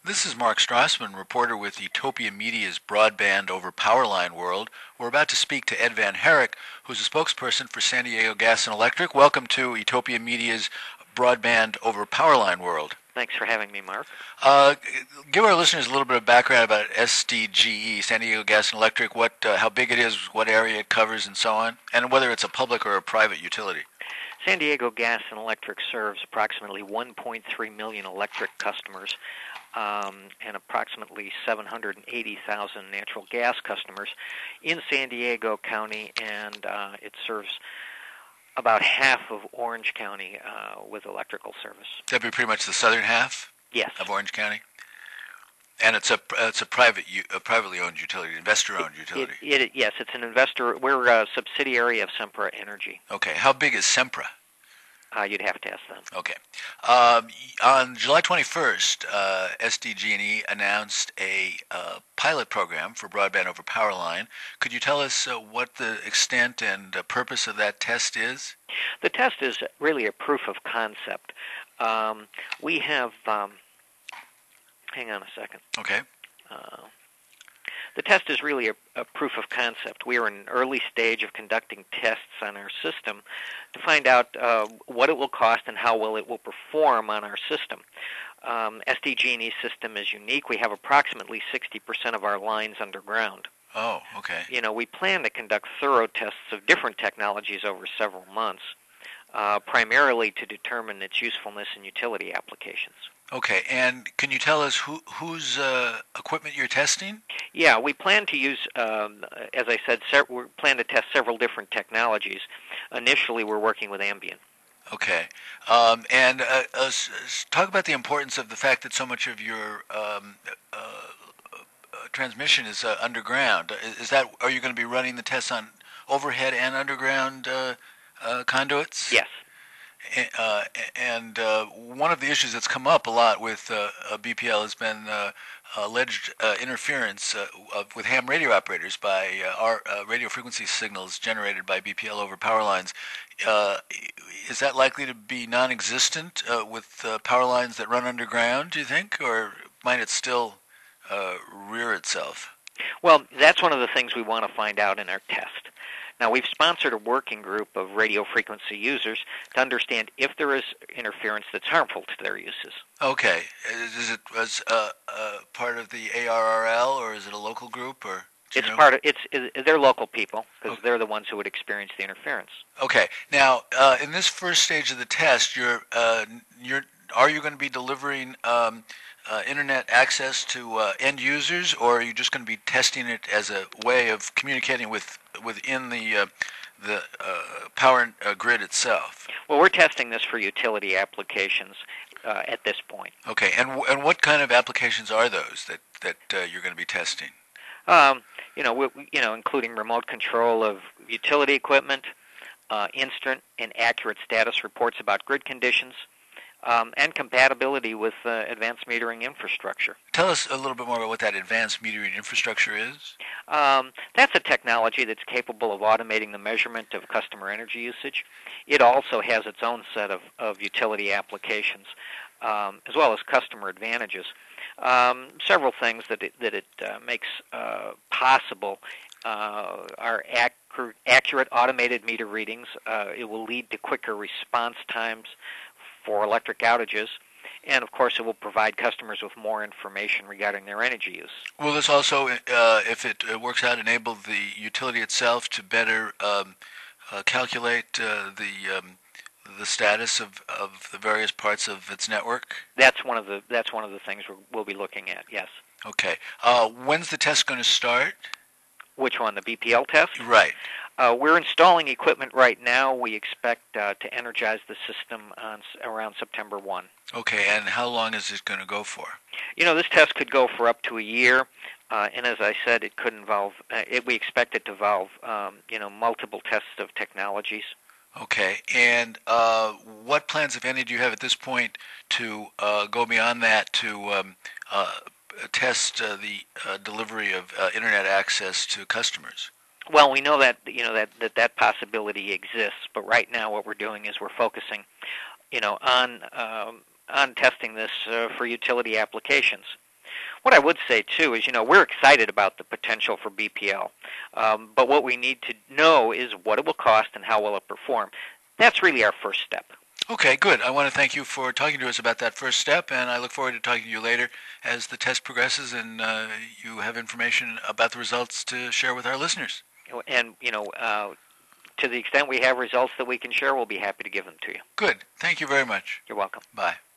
This is Mark Strassman, reporter with Utopia Media's Broadband over Powerline World. We're about to speak to Ed Van Herrick, who's a spokesperson for San Diego Gas and Electric. Welcome to Utopia Media's Broadband over Powerline World. Thanks for having me, Mark. Uh, Give our listeners a little bit of background about SDGE, San Diego Gas and Electric, how big it is, what area it covers, and so on, and whether it's a public or a private utility. San Diego Gas and Electric serves approximately 1.3 million electric customers and approximately 780,000 natural gas customers in San Diego County, and it serves about half of Orange County with electrical service. That'd be pretty much the southern half Yes. of Orange County? And it's a privately owned utility, investor-owned utility. Yes, it's an investor. We're a subsidiary of Sempra Energy. Okay. How big is Sempra? You'd have to ask them. Okay. On July 21st, SDG&E announced a pilot program for broadband over Powerline. Could you tell us what the extent and purpose of that test is? The test is really a proof of concept. We have... hang on a second. Okay. The test is really a proof of concept. We are in an early stage of conducting tests on our system to find out what it will cost and how well it will perform on our system. SDG&E's system is unique. We have approximately 60% of our lines underground. Oh, okay. We plan to conduct thorough tests of different technologies over several months, primarily to determine its usefulness in utility applications. Okay, and can you tell us whose equipment you're testing? Yeah, we plan to use, as I said, we plan to test several different technologies. Initially, we're working with Ambient. Okay, and talk about the importance of the fact that so much of your transmission is underground. Are you going to be running the tests on overhead and underground conduits? Yes. And one of the issues that's come up a lot with BPL has been alleged interference with ham radio operators by our radio frequency signals generated by BPL over power lines. Is that likely to be non-existent with power lines that run underground, do you think, or might it still rear itself? Well, that's one of the things we want to find out in our test. Now, we've sponsored a working group of radio frequency users to understand if there is interference that's harmful to their uses. Okay. Is it part of the ARRL, or is it a local group, or? They're local people because they're the ones who would experience the interference. Okay. Now, in this first stage of the test, are you going to be delivering internet access to end users, or are you just going to be testing it as a way of communicating within the power grid itself? Well, we're testing this for utility applications at this point. Okay, and what kind of applications are those that you're going to be testing? Including remote control of utility equipment, instant and accurate status reports about grid conditions, and compatibility with advanced metering infrastructure. Tell us a little bit more about what that advanced metering infrastructure is. That's a technology that's capable of automating the measurement of customer energy usage. It also has its own set of utility applications, as well as customer advantages. Several things that it makes possible are accurate automated meter readings. It will lead to quicker response times for electric outages, and of course it will provide customers with more information regarding their energy use. Will this also, if it works out, enable the utility itself to better calculate the status of the various parts of its network? That's one of the things we'll be looking at. Yes. Okay. When's the test going to start? Which one? The BPL test? Right. We're installing equipment right now. We expect to energize the system around September 1. Okay, and how long is it going to go for? This test could go for up to a year, and as I said, it could involve. We expect it to involve, multiple tests of technologies. Okay, and what plans, if any, do you have at this point to go beyond that to test the delivery of internet access to customers? Well, we know that that possibility exists, but right now what we're doing is we're focusing, on testing this for utility applications. What I would say, too, is, we're excited about the potential for BPL. But what we need to know is what it will cost and how will it perform. That's really our first step. Okay, good. I want to thank you for talking to us about that first step, and I look forward to talking to you later as the test progresses and you have information about the results to share with our listeners. And, to the extent we have results that we can share, we'll be happy to give them to you. Good. Thank you very much. You're welcome. Bye.